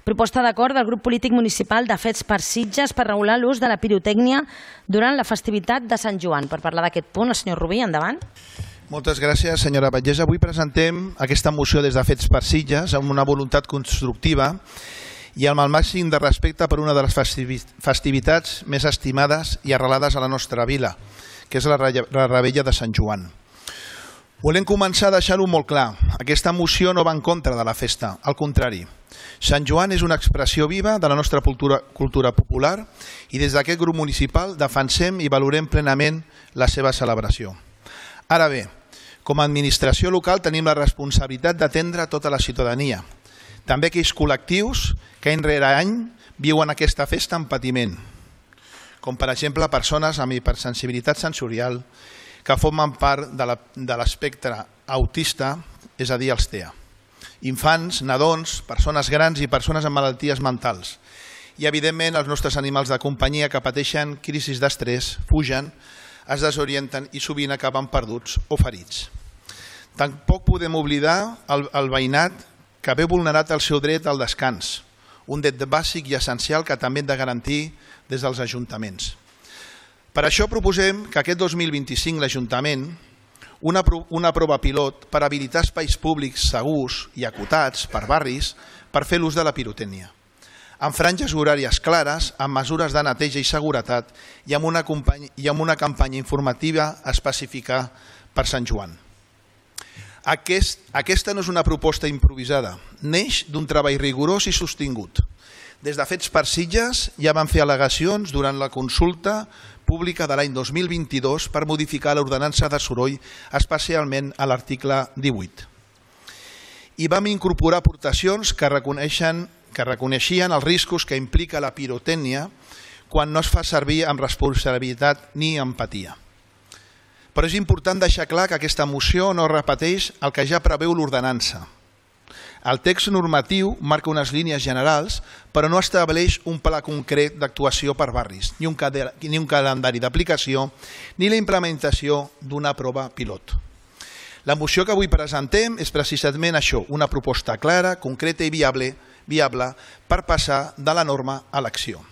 Proposta d'acord del grup polític municipal de Fets per Sitges per regular l'ús de la pirotècnia durant la festivitat de Sant Joan. Per parlar d'aquest punt, el senyor Rubí, endavant. Moltes gràcies, senyora Batllessa. Avui presentem aquesta moció des de Fets per Sitges amb una voluntat constructiva i amb el màxim de respecte per una de les festivitats més estimades i arrelades a la nostra vila, que és la Revetlla de Sant Joan. Volem començar a deixar-ho molt clar. Aquesta moció no va en contra de la festa, al contrari. Sant Joan és una expressió viva de la nostra cultura popular i des d'aquest grup municipal defensem i valorem plenament la seva celebració. Ara bé, com a administració local tenim la responsabilitat d'atendre tota la ciutadania, també aquells col·lectius que any rere any viuen aquesta festa amb patiment, com per exemple persones amb hipersensibilitat sensorial que formen part de l'espectre autista, és a dir, els TEA. Infants, nadons, persones grans i persones amb malalties mentals. I, evidentment, els nostres animals de companyia que pateixen crisis d'estrès, fugen, es desorienten i sovint acaben perduts o ferits. Tampoc podem oblidar el veïnat que ve vulnerat el seu dret al descans, un dret bàsic i essencial que també hem de garantir des dels ajuntaments. Per això proposem que aquest 2025 l'Ajuntament una prova pilot per habilitar espais públics segurs i acotats per barris per fer l'ús de la pirotècnia, amb franges horàries clares, amb mesures de neteja i seguretat i amb una campanya informativa específica per Sant Joan. Aquesta no és una proposta improvisada, neix d'un treball rigorós i sostingut. Des de Fets per Sitges ja van fer al·legacions durant la consulta pública de l'any 2022 per modificar l'ordenança de soroll, especialment a l'article 18. I vam incorporar aportacions que reconeixien els riscos que implica la pirotècnia quan no es fa servir amb responsabilitat ni empatia. Però és important deixar clar que aquesta moció no repeteix el que ja preveu l'ordenança. El text normatiu marca unes línies generals, però no estableix un pla concret d'actuació per barris, ni un calendari d'aplicació, ni la implementació d'una prova pilot. La moció que avui presentem és precisament això, una proposta clara, concreta i viable per passar de la norma a l'acció.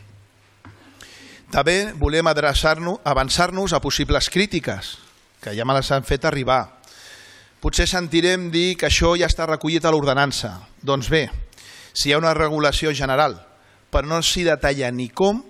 També volem avançar-nos a possibles crítiques, que ja me les han fet arribar. Potser sentirem dir que això ja està recollit a l'ordenança. Doncs bé, si hi ha una regulació general, però no s'hi detalla ni com,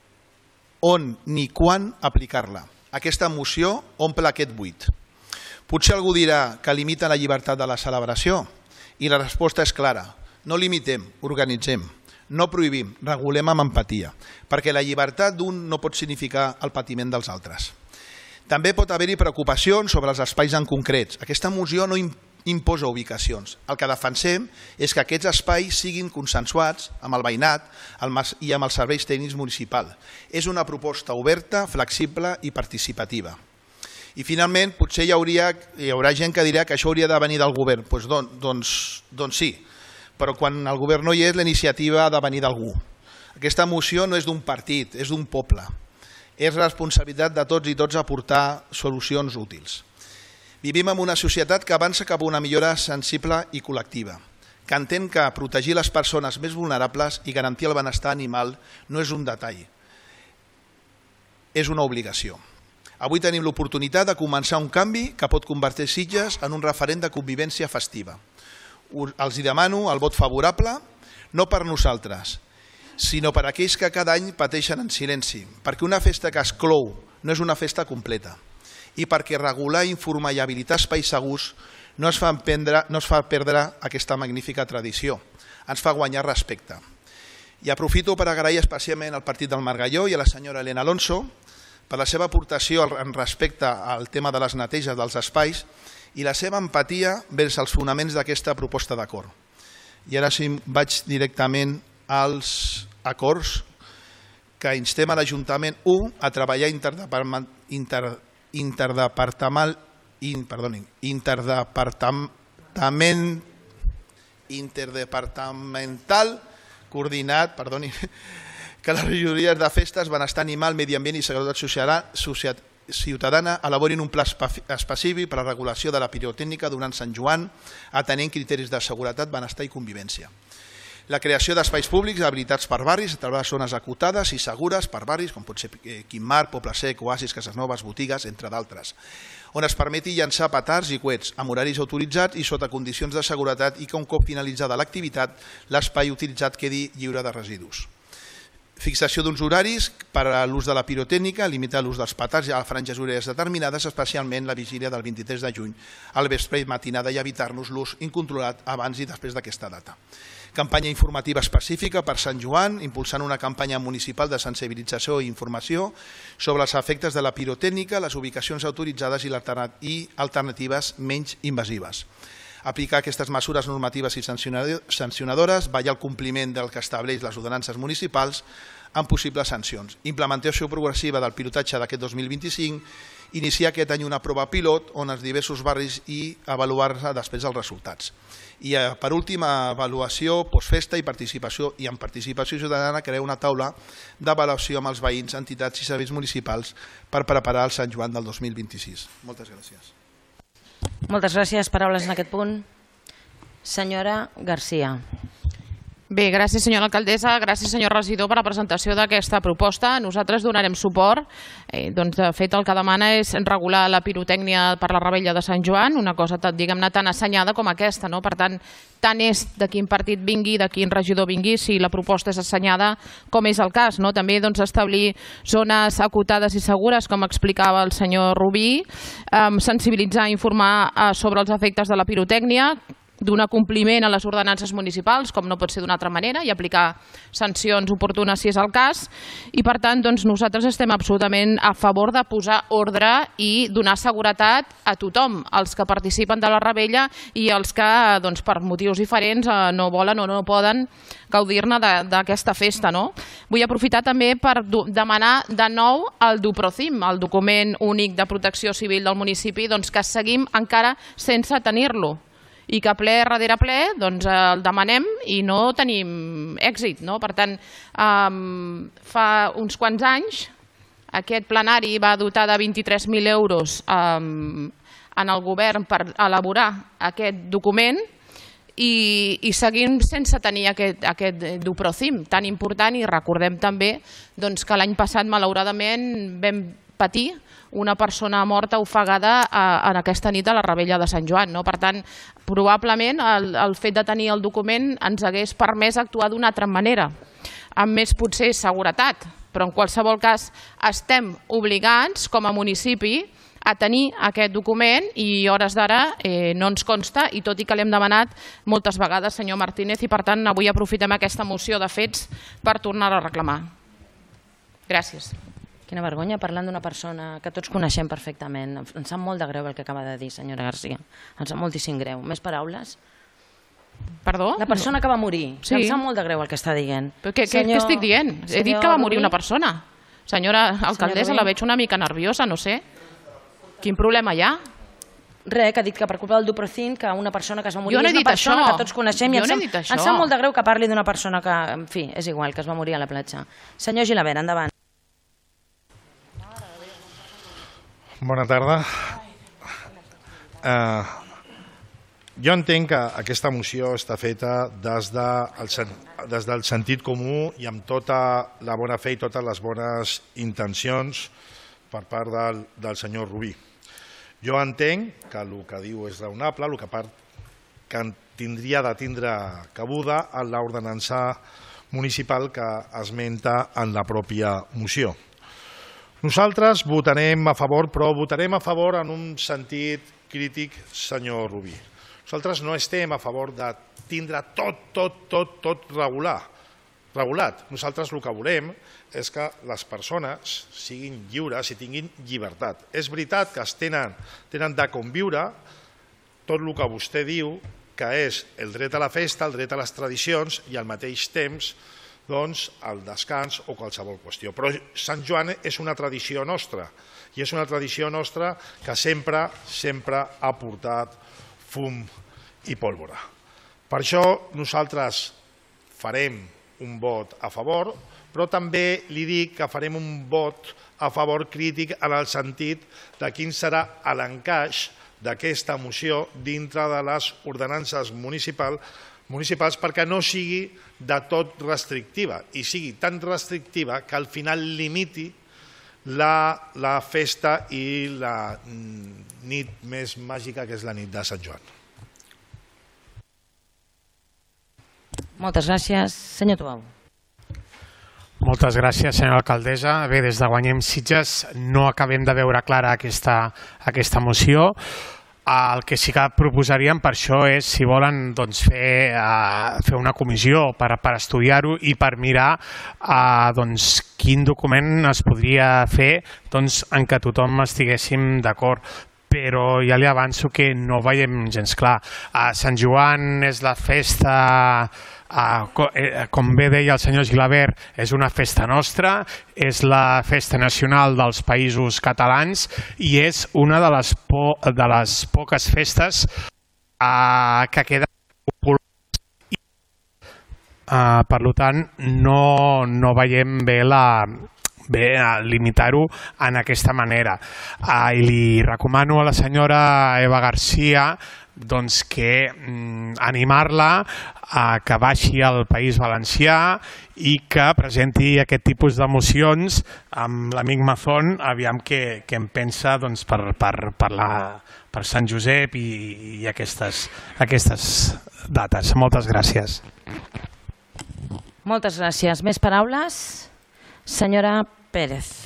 on ni quan aplicar-la. Aquesta moció omple aquest buit. Potser algú dirà que limita la llibertat de la celebració i la resposta és clara. No limitem, organitzem, no prohibim, regulem amb empatia, perquè la llibertat d'un no pot significar el patiment dels altres. També pot haver-hi preocupacions sobre els espais en concrets. Aquesta moció no imposa ubicacions. El que defensem és que aquests espais siguin consensuats amb el veïnat i amb els serveis tècnics municipals. És una proposta oberta, flexible i participativa. I finalment, potser hi haurà gent que dirà que això hauria de venir del govern. Doncs sí, però quan el govern no hi és, la iniciativa ha de venir d'algú. Aquesta moció no és d'un partit, és d'un poble. És responsabilitat de tots i tots aportar solucions útils. Vivim en una societat que avança cap a una millora sensible i col·lectiva, que entén que protegir les persones més vulnerables i garantir el benestar animal no és un detall, és una obligació. Avui tenim l'oportunitat de començar un canvi que pot convertir Sitges en un referent de convivència festiva. Els demano el vot favorable, no per nosaltres, sinó per aquells que cada any pateixen en silenci, perquè una festa que exclou no és una festa completa i perquè regular, informar i habilitar espais segurs no es fa perdre aquesta magnífica tradició, ens fa guanyar respecte. I aprofito per agrair especialment al Partit del Margalló i a la senyora Elena Alonso per la seva aportació en respecte al tema de les neteges dels espais i la seva empatia vers els fonaments d'aquesta proposta d'acord. I ara sí vaig directament als acords que instem a l'Ajuntament 1 a treballar interdepartamental coordinat, que les regidories de festes, benestar animal, medi ambient i seguretat ciutadana elaborin un pla específic per a la regulació de la pirotècnica durant Sant Joan, atenent criteris de seguretat, benestar i convivència. La creació d'espais públics habilitats per barris a través de zones acotades i segures per barris, com pot ser Quimar, Poble Sec, Oasis, Cases Noves, botigues, entre d'altres, on es permeti llançar petards i coets amb horaris autoritzats i sota condicions de seguretat i que un cop finalitzada l'activitat l'espai utilitzat quedi lliure de residus. Fixació d'uns horaris per a l'ús de la pirotècnica, limitar l'ús dels petards a franges horàries determinades, especialment la vigília del 23 de juny al vespre i matinada i evitar-nos l'ús incontrolat abans i després d'aquesta data. Campanya informativa específica per Sant Joan, impulsant una campanya municipal de sensibilització i informació sobre els efectes de la pirotècnica, les ubicacions autoritzades i alternatives menys invasives. Aplicar aquestes mesures normatives i sancionadores, vetllar el compliment del que estableix les ordenances municipals amb possibles sancions. Implementació progressiva del pilotatge d'aquest 2025, iniciar aquest any una prova pilot on els diversos barris i avaluar-se després els resultats. I per última, avaluació, postfesta i amb participació ciutadana, crear una taula d'avaluació amb els veïns, entitats i serveis municipals per preparar el Sant Joan del 2026. Moltes gràcies. Moltes gràcies. Paraules en aquest punt. Senyora Garcia. Bé, gràcies senyora alcaldessa, gràcies senyor regidor per la presentació d'aquesta proposta. Nosaltres donarem suport. De fet, el que demana és regular la pirotècnia per la revetlla de Sant Joan, una cosa diguem-ne tan assenyada com aquesta. Per tant, tant és de quin partit vingui, de quin regidor vingui, si la proposta és assenyada com és el cas. També establir zones acotades i segures, com explicava el senyor Rubí, sensibilitzar i informar sobre els efectes de la pirotècnia, donar compliment a les ordenances municipals, com no pot ser d'una altra manera, i aplicar sancions oportunes si és el cas. I per tant, nosaltres estem absolutament a favor de posar ordre i donar seguretat a tothom, als que participen de la revetlla i als que per motius diferents no volen o no poden gaudir-ne d'aquesta festa. Vull aprofitar també per demanar de nou el DUPROCIM, el document únic de protecció civil del municipi, que seguim encara sense tenir-lo, i que ple darrere ple el demanem i no tenim èxit. Per tant, fa uns quants anys aquest plenari va dotar de 23.000 euros en el govern per elaborar aquest document i seguim sense tenir aquest DUPROCIM tan important. I recordem també que l'any passat malauradament vam patir una persona morta ofegada en aquesta nit a la revetlla de Sant Joan. Per tant, probablement el fet de tenir el document ens hagués permès actuar d'una altra manera, amb més potser seguretat, però en qualsevol cas estem obligats com a municipi a tenir aquest document i a hores d'ara no ens consta, i tot i que l'hem demanat moltes vegades, senyor Martínez, i per tant avui aprofitem aquesta moció de fets per tornar-la a reclamar. Gràcies. Quina vergonya, parlant d'una persona que tots coneixem perfectament. Em sap molt de greu el que acaba de dir, senyora Garcia. Em sap moltíssim greu. Més paraules? Perdó? La persona que va morir. Em sap molt de greu el que està dient. Què estic dient? He dit que va morir una persona. Senyora alcaldessa, la veig una mica nerviosa, no sé. Quin problema hi ha? Res, que ha dit que per culpa del DUPROCIM, que una persona que es va morir és una persona que tots coneixem, i em sap molt de greu que parli d'una persona que, en fi, és igual, que es va morir a la platja. Senyor Gilabert, endavant. Bona tarda. Jo entenc que aquesta moció està feta des del sentit comú i amb tota la bona fe i totes les bones intencions per part del senyor Rubí. Jo entenc que el que diu és raonable, el que tindria de tindre cabuda en l'ordenança municipal que esmenta en la pròpia moció. Nosaltres votarem a favor, però votarem a favor en un sentit crític, senyor Rubí. Nosaltres no estem a favor de tindre tot regulat. Nosaltres el que volem és que les persones siguin lliures i tinguin llibertat. És veritat que tenen de conviure tot el que vostè diu, que és el dret a la festa, el dret a les tradicions i al mateix temps el descans o qualsevol qüestió. Però Sant Joan és una tradició nostra i és una tradició nostra que sempre ha portat fum i pólvora. Per això nosaltres farem un vot a favor, però també li dic que farem un vot a favor crític en el sentit de quin serà l'encaix d'aquesta moció dintre de les ordenances municipals municipals perquè no sigui de tot restrictiva i sigui tan restrictiva que al final limiti la festa i la nit més màgica que és la nit de Sant Joan. Moltes gràcies. Senyor Tuau. Moltes gràcies, senyora alcaldessa. Bé, des de Guanyem Sitges no acabem de veure clara aquesta moció. El que sí que proposaríem per això és, si volen, fer una comissió per estudiar-ho i per mirar quin document es podria fer en què tothom estiguéssim d'acord. Però ja li avanço que no veiem gens clar. Sant Joan és la festa, com bé deia el senyor Gilabert, és una festa nostra, és la festa nacional dels països catalans i és una de les poques festes que queden populars. Per tant, no veiem bé limitar-ho en aquesta manera. I li recomano a la senyora Eva García que animar-la a que baixi al País Valencià i que presenti aquest tipus de mocions amb l'amic Mazón, aviam què en pensa per Sant Josep i aquestes dates. Moltes gràcies. Moltes gràcies. Més paraules? Senyora Pérez.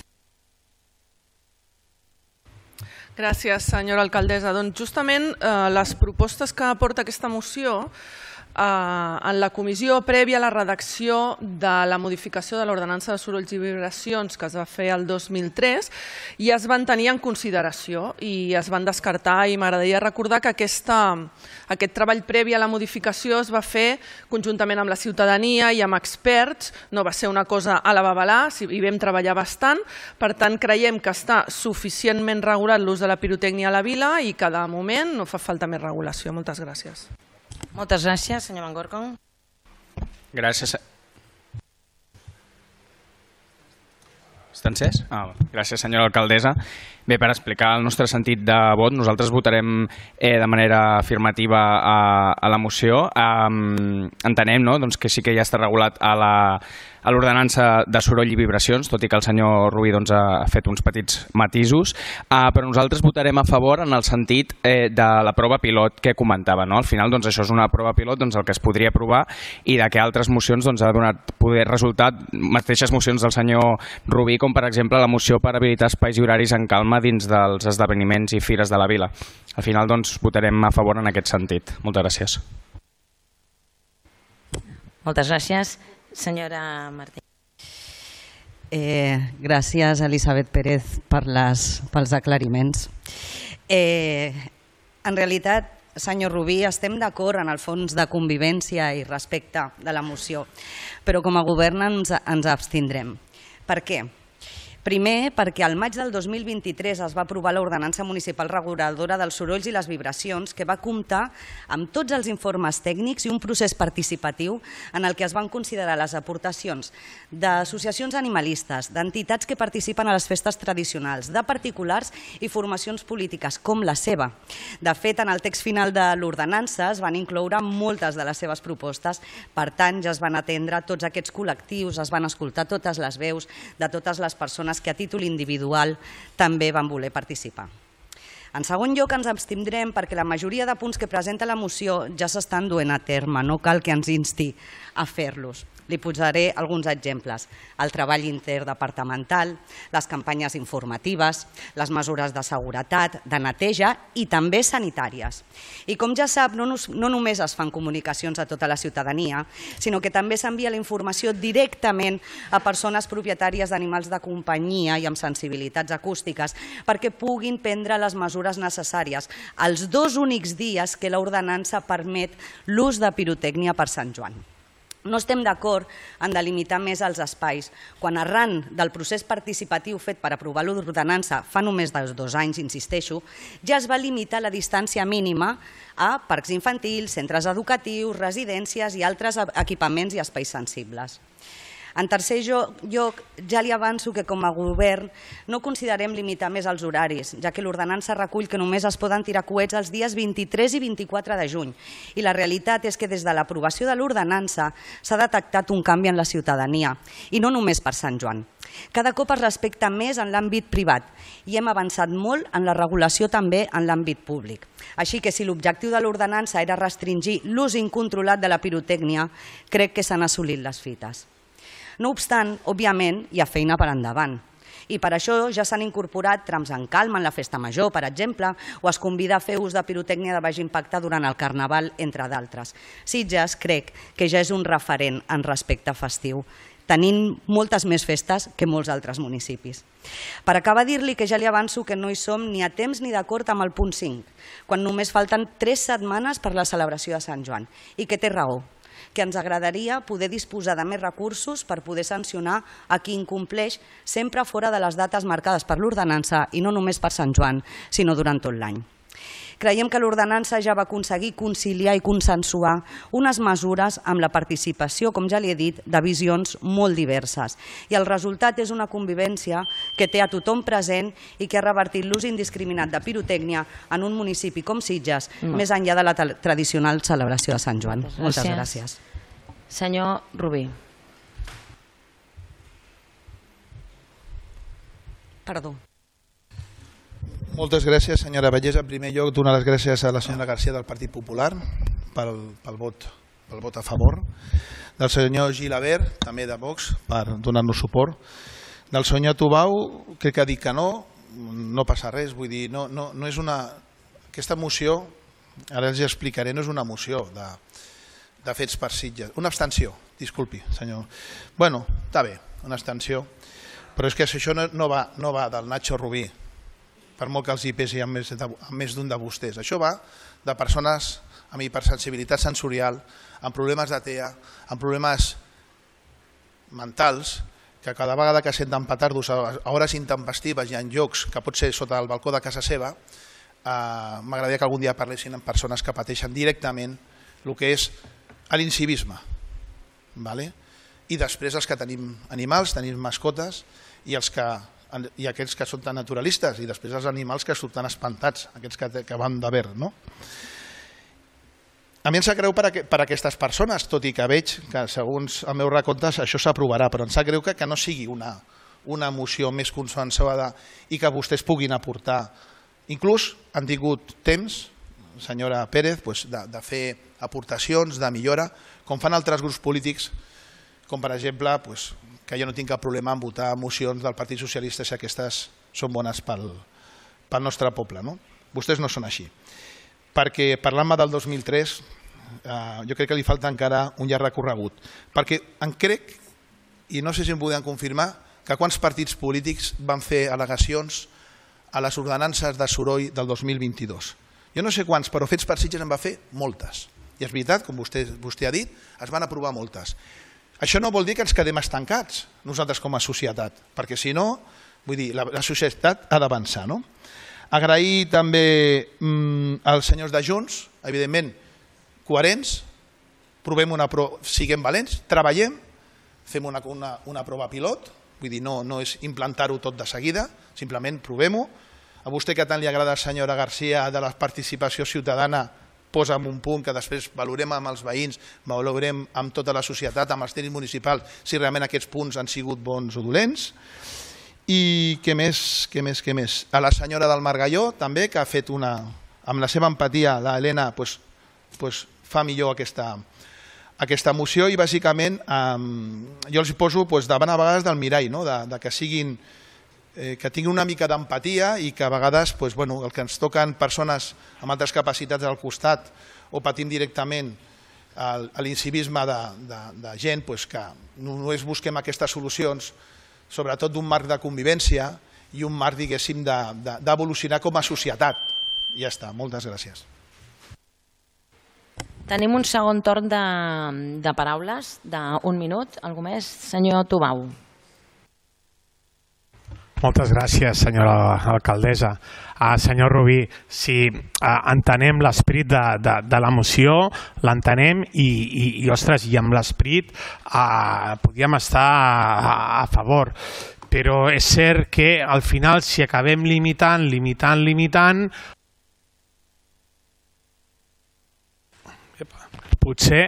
Gràcies, senyora alcaldessa. Doncs justament les propostes que aporta aquesta moció en la comissió prèvia a la redacció de la modificació de l'ordenança de sorolls i vibracions que es va fer el 2003 ja es van tenir en consideració i es van descartar, i m'agradaria recordar que aquest treball previ a la modificació es va fer conjuntament amb la ciutadania i amb experts, no va ser una cosa a la babalà, hi vam treballar bastant, per tant creiem que està suficientment regulat l'ús de la pirotècnia a la vila i que de moment no fa falta més regulació. Moltes gràcies. Moltes gràcies, senyor Mangorco. Gràcies. Està encès? Gràcies, senyora alcaldessa. Bé, per explicar el nostre sentit de vot, nosaltres votarem de manera afirmativa a la moció. Entenem que sí que ja està regulat a l'ordenança de soroll i vibracions, tot i que el senyor Rubí ha fet uns petits matisos, però nosaltres votarem a favor en el sentit de la prova pilot que comentava. Al final això és una prova pilot, el que es podria provar i de què altres mocions ha donat resultat, mateixes mocions del senyor Rubí, com per exemple la moció per habilitar espais i horaris en calma dins dels esdeveniments i fires de la vila. Al final votarem a favor en aquest sentit. Moltes gràcies. Moltes gràcies. Senyora Martí. Gràcies, Elisabet Pérez, pels aclariments. En realitat, senyor Rubí, estem d'acord en el fons de convivència i respecte de la moció, però com a govern ens abstindrem. Per què? Primer, perquè al maig del 2023 es va aprovar l'ordenança municipal reguladora dels sorolls i les vibracions, que va comptar amb tots els informes tècnics i un procés participatiu en el que es van considerar les aportacions d'associacions animalistes, d'entitats que participen a les festes tradicionals, de particulars i formacions polítiques, com la seva. De fet, en el text final de l'ordenança es van incloure moltes de les seves propostes, per tant, ja es van atendre tots aquests col·lectius, es van escoltar totes les veus de totes les persones que a títol individual també van voler participar. En segon lloc, ens abstindrem perquè la majoria de punts que presenta la moció ja s'estan duent a terme, no cal que ens insti a fer-los. Li posaré alguns exemples. El treball interdepartamental, les campanyes informatives, les mesures de seguretat, de neteja i també sanitàries. I com ja sap, no només es fan comunicacions a tota la ciutadania, sinó que també s'envia la informació directament a persones propietàries d'animals de companyia i amb sensibilitats acústiques perquè puguin prendre les mesures necessàries els 2 únics dies que l'ordenança permet l'ús de pirotècnia per Sant Joan. No estem d'acord en delimitar més els espais, quan arran del procés participatiu fet per aprovar l'ordenança fa només 2 anys, insisteixo, ja es va limitar la distància mínima a parcs infantils, centres educatius, residències i altres equipaments i espais sensibles. En tercer lloc, ja li avanço que com a govern no considerem limitar més els horaris, ja que l'ordenança recull que només es poden tirar coets els dies 23 i 24 de juny. I la realitat és que des de l'aprovació de l'ordenança s'ha detectat un canvi en la ciutadania, i no només per Sant Joan. Cada cop es respecta més en l'àmbit privat i hem avançat molt en la regulació també en l'àmbit públic. Així que si l'objectiu de l'ordenança era restringir l'ús incontrolat de la pirotècnia, crec que s'han assolit les fites. No obstant, òbviament, hi ha feina per endavant. I per això ja s'han incorporat trams en calma en la festa major, per exemple, o es convida a fer ús de pirotècnia de baix impacte durant el Carnaval, entre d'altres. Sitges crec que ja és un referent en respecte festiu, tenint moltes més festes que molts altres municipis. Per acabar, dir-li que ja li avanço que no hi som ni a temps ni d'acord amb el punt 5, quan només falten 3 setmanes per la celebració de Sant Joan, i que té raó, que ens agradaria poder disposar de més recursos per poder sancionar a qui incompleix sempre fora de les dates marcades per l'ordenança i no només per Sant Joan, sinó durant tot l'any. Creiem que l'ordenança ja va aconseguir conciliar i consensuar unes mesures amb la participació, com ja li he dit, de visions molt diverses. I el resultat és una convivència que té a tothom present i que ha revertit l'ús indiscriminat de pirotècnia en un municipi com Sitges, més enllà de la tradicional celebració de Sant Joan. Moltes gràcies. Senyor Rubí. Perdó. Moltes gràcies, senyora Vallès. En primer lloc, donar les gràcies a la senyora García del Partit Popular pel vot a favor, del senyor Gilabert, també de Vox, per donar-nos suport, del senyor Tubau, crec que ha dit que no passa res, vull dir, no és una... Aquesta moció, ara els explicaré, no és una moció de fets per Sitges. Una abstenció, disculpi, senyor. Bueno, està bé, una abstenció, però és que això no va del Nacho Rubí, per molt que els hi pesi amb més d'un de vostès. Això va de persones amb hipersensibilitat sensorial, amb problemes de TEA, amb problemes mentals, que cada vegada que senten petardos a hores intempestives i en llocs que pot ser sota el balcó de casa seva, m'agradaria que algun dia parlessin amb persones que pateixen directament el que és l'incivisme. I després els que tenim animals, tenim mascotes, i aquells que són tan naturalistes, i després els animals que surten espantats, aquests que van de verd. A mi em sap greu per aquestes persones, tot i que veig que, segons els meus recomptes, això s'aprovarà, però em sap greu que no sigui una moció més consensuada i que vostès puguin aportar. Inclús han tingut temps, senyora Pérez, de fer aportacions, de millora, com fan altres grups polítics, com per exemple que jo no tinc cap problema en votar mocions del Partit Socialista si aquestes són bones pel nostre poble. Vostès no són així. Perquè parlant-me del 2003, jo crec que li falta encara un llarg recorregut. Perquè em crec, i no sé si em podien confirmar, que quants partits polítics van fer al·legacions a les ordenances de soroll del 2022. Jo no sé quants, però fets per Sitges en va fer moltes. I és veritat, com vostè ha dit, es van aprovar moltes. Això no vol dir que ens quedem estancats nosaltres com a societat, perquè si no, vull dir, la societat ha d'avançar. Agrair també als senyors de Junts, evidentment, coherents, siguem valents, treballem, fem una prova pilot, vull dir, no és implantar-ho tot de seguida, simplement provem-ho. A vostè que tant li agrada, senyora García, de la participació ciutadana, posa'm un punt que després valorem amb els veïns, valorem amb tota la societat, amb els tècnics municipals, si realment aquests punts han sigut bons o dolents. I què més? A la senyora del Margalló, també, que ha fet amb la seva empatia, l'Helena, fa millor aquesta moció i bàsicament jo els poso davant a vegades del mirall, que tinguin una mica d'empatia i que a vegades el que ens toquen persones amb altres capacitats al costat o patim directament l'incivisme de gent que només busquem aquestes solucions, sobretot d'un marc de convivència i un marc, diguéssim, d'evolucionar com a societat. Ja està, moltes gràcies. Tenim un segon torn de paraules d'un minut. Algú més? Senyor Tubau. Moltes gràcies, senyora alcaldessa. Senyor Rubí, si entenem l'esperit de la moció, l'entenem i, ostres, i amb l'esperit podríem estar a favor. Però és cert que al final, si acabem limitant, potser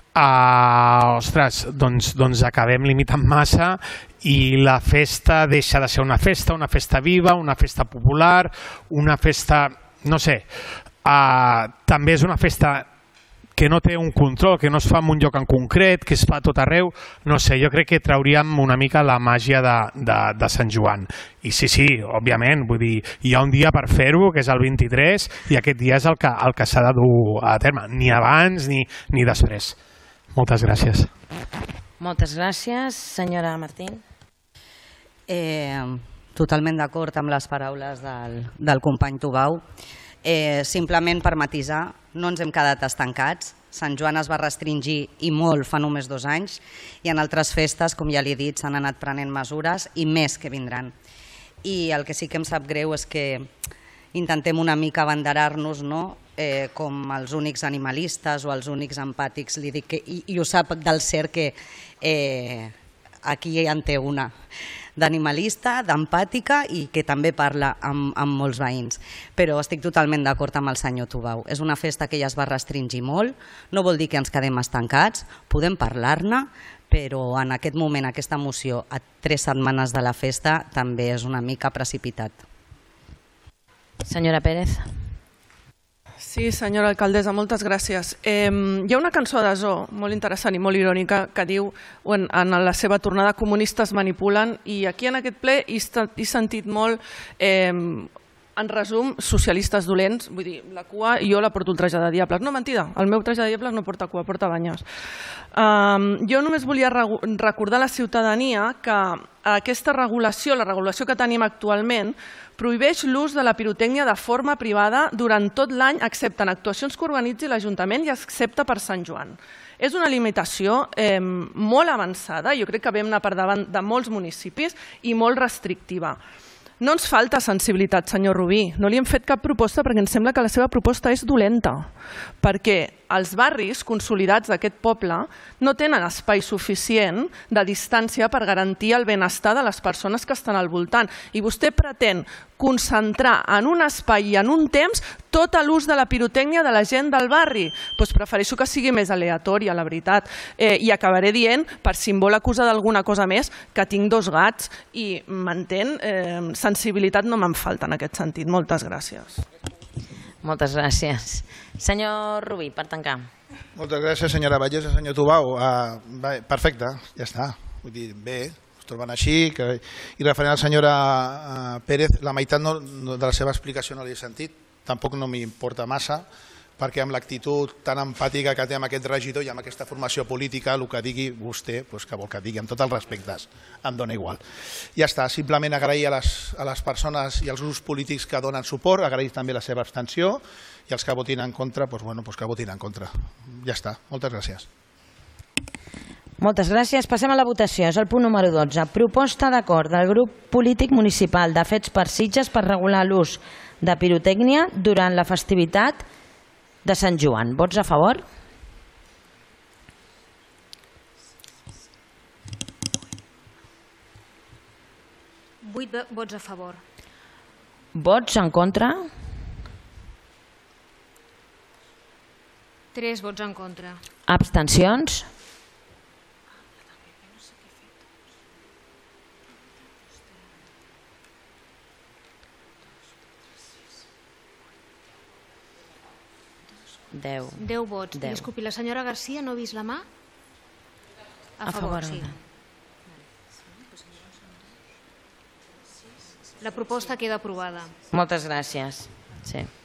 doncs acabem limitant massa i la festa deixa de ser una festa viva, una festa popular, una festa, no sé, també és una festa que no té un control, que no es fa en un lloc en concret, que es fa a tot arreu, no sé, jo crec que trauríem una mica la màgia de Sant Joan. I sí, òbviament, vull dir, hi ha un dia per fer-ho, que és el 23, i aquest dia és el que s'ha de dur a terme, ni abans ni després. Moltes gràcies. Moltes gràcies. Senyora Martín. Totalment d'acord amb les paraules del company Tubau. Simplement per matisar, no ens hem quedat estancats. Sant Joan es va restringir i molt fa només 2 anys i en altres festes, com ja li he dit, s'han anat prenent mesures i més que vindran. I el que sí que em sap greu és que intentem una mica abanderar-nos, no?, com els únics animalistes o els únics empàtics. Li dic que, i ho sap del cert que aquí en té una d'animalista, d'empàtica i que també parla amb molts veïns. Però estic totalment d'acord amb el senyor Tubau. És una festa que ja es va restringir molt, no vol dir que ens quedem estancats, podem parlar-ne, però en aquest moment aquesta moció a 3 setmanes de la festa també és una mica precipitat. Senyora Pérez. Sí, senyora alcaldessa, moltes gràcies. Hi ha una cançó de Zoo molt interessant i molt irònica que diu en la seva tornada comunistes manipulen i aquí en aquest ple he sentit molt, en resum, socialistes dolents, vull dir, la cua jo la porto el traje de diables. No, mentida, el meu traje de diables no porta cua, porta banyes. Jo només volia recordar a la ciutadania que aquesta regulació, la regulació que tenim actualment, prohibeix l'ús de la pirotècnia de forma privada durant tot l'any, excepte en actuacions que organitzi l'Ajuntament i excepte per Sant Joan. És una limitació molt avançada, jo crec que vam anar per davant de molts municipis i molt restrictiva. No ens falta sensibilitat, senyor Rubí. No li hem fet cap proposta perquè ens sembla que la seva proposta és dolenta. Perquè els barris consolidats d'aquest poble no tenen espai suficient de distància per garantir el benestar de les persones que estan al voltant. I vostè pretén concentrar en un espai i en un temps tot l'ús de la pirotècnia de la gent del barri. Doncs prefereixo que sigui més aleatòria, la veritat. I acabaré dient, per si em vol acusar d'alguna cosa més, que tinc 2 gats i m'entén, sensibilitat no me'n falta en aquest sentit. Moltes gràcies. Moltes gràcies. Senyor Rubí, per tancar. Moltes gràcies, senyora Vallès i senyor Tubau. Perfecte, ja està. Vull dir, bé, es troben així. I referent a la senyora Pérez, la meitat de la seva explicació no l'he sentit. Tampoc no m'importa massa, perquè amb l'actitud tan empàtica que té amb aquest regidor i amb aquesta formació política, el que digui vostè, que vol que digui, amb tots els respectes, em dona igual. Ja està, simplement agrair a les persones i als grups polítics que donen suport, agrair també la seva abstenció i els que votin en contra, que votin en contra. Ja està, moltes gràcies. Moltes gràcies. Passem a la votació. És el punt número 12. Proposta d'acord del grup polític municipal de Fets per Sitges per regular l'ús de pirotècnia durant la festivitat de Sant Joan. Vots a favor? Vots a favor. Vots en contra? 3 vots en contra. Abstencions? Deu vots. Disculpi, la senyora Garcia no ha vist la mà? A favor, sí. La proposta queda aprovada. Moltes gràcies. Sí.